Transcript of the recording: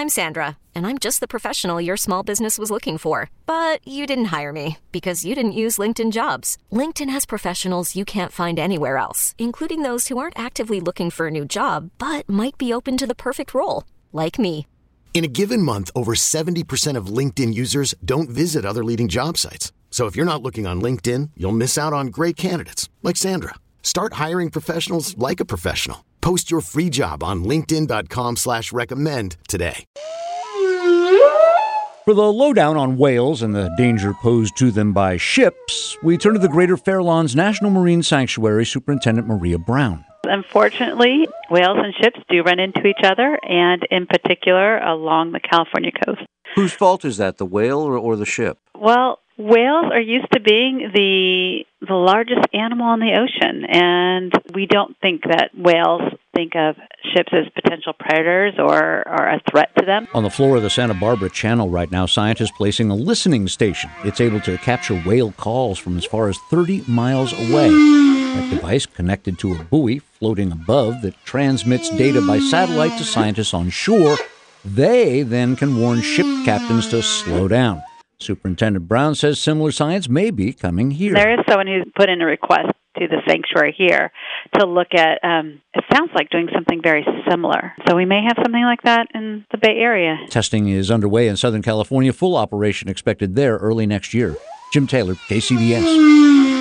I'm Sandra, and I'm just the professional your small business was looking for. But you didn't hire me because you didn't use LinkedIn Jobs. LinkedIn has professionals you can't find anywhere else, including those who aren't actively looking for a new job, but might be open to the perfect role, like me. In a given month, over 70% of LinkedIn users don't visit other leading job sites. So if you're not looking on LinkedIn, you'll miss out on great candidates like Sandra. Start hiring professionals like a professional. Post your free job on linkedin.com/recommend today. For the lowdown on whales and the danger posed to them by ships, we turn to the Greater Farallones National Marine Sanctuary Superintendent Maria Brown. Unfortunately, whales and ships do run into each other, and in particular along the California coast. Whose fault is that, the whale or the ship? Well, whales are used to being the largest animal in the ocean, and we don't think that whales think of ships as potential predators or a threat to them. On the floor of the Santa Barbara Channel right now, scientists placing a listening station. It's able to capture whale calls from as far as 30 miles away. That device connected to a buoy floating above that transmits data by satellite to scientists on shore. They then can warn ship captains to slow down. Superintendent Brown says similar science may be coming here. There is someone who's put in a request to the sanctuary here to look at, it sounds like doing something very similar. So we may have something like that in the Bay Area. Testing is underway in Southern California. Full operation expected there early next year. Jim Taylor, KCBS.